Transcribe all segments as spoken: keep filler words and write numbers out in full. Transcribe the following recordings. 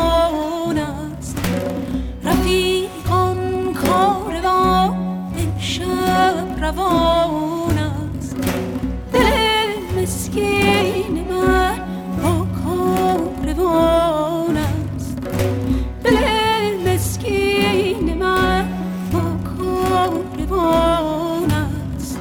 روان است. رفیقان کاروان امشب روان است. دل مسکین من با کاروان است. دل مسکین من با کاروان است.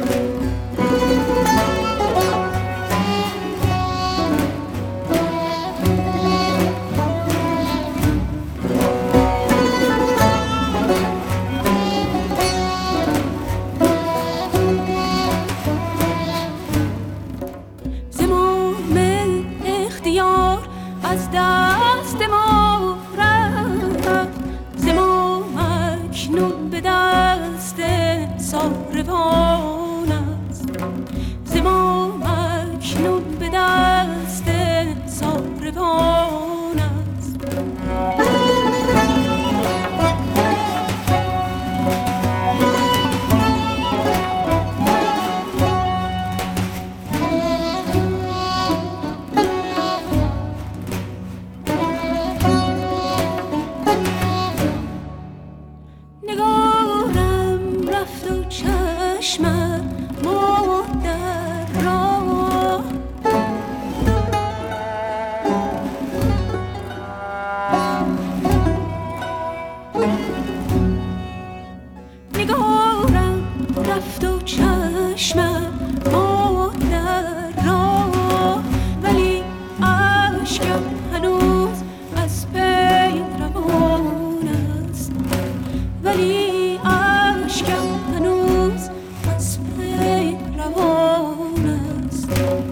از دست ما رفت، ز ما اکنون به دست ساروان است. ز ما اکنون به دست ساروان است. نگارم رفت و چشمم مرد در راه. نگارم رفت و چشمم مرد در راه، ولی اشکم هنوز از پی روان است. ولی اشکم هنوز از پی روان است.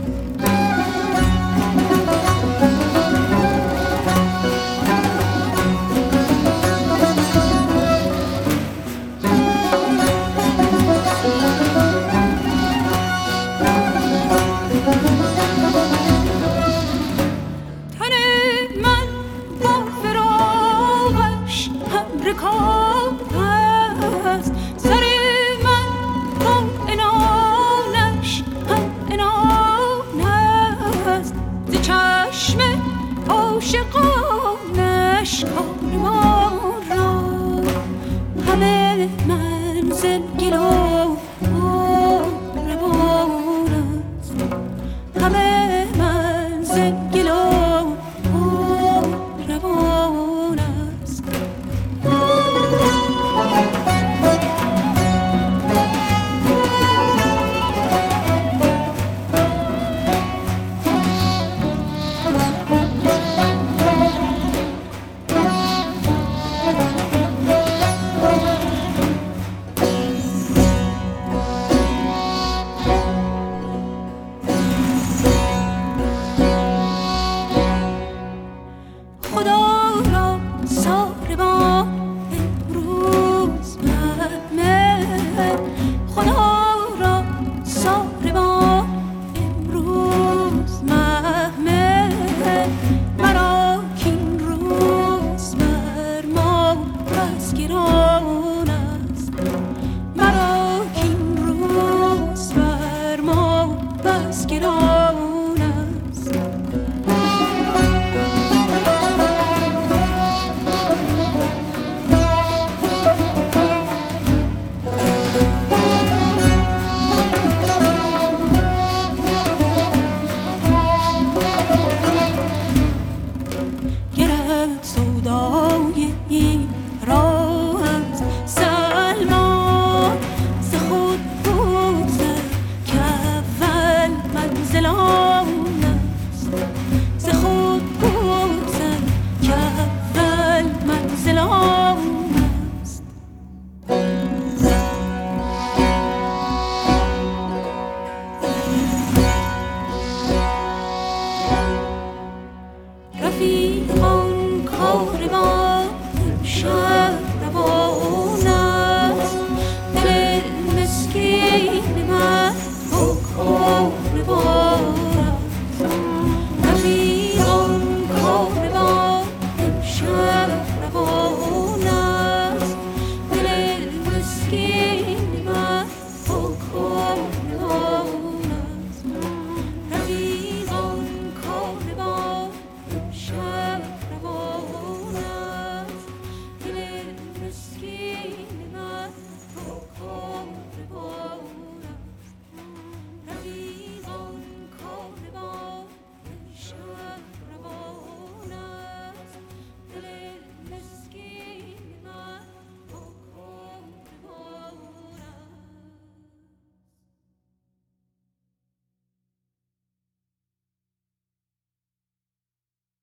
تن من با فراقش هم رکاب است. سر من با عنانش هم عنان است. ز چشم عاشقانش کاروان را همه منزل گلو روان است. همه منزل گلو روان است. خدا را ساروان امروز محمل. خدا را ساروان امروز محمل. مرا کین روز بر ما بس گران است. مرا کین روز بر ما بس گران است. گرفت سودای این راه از سلمان. ز خود بگذر که اول منزلان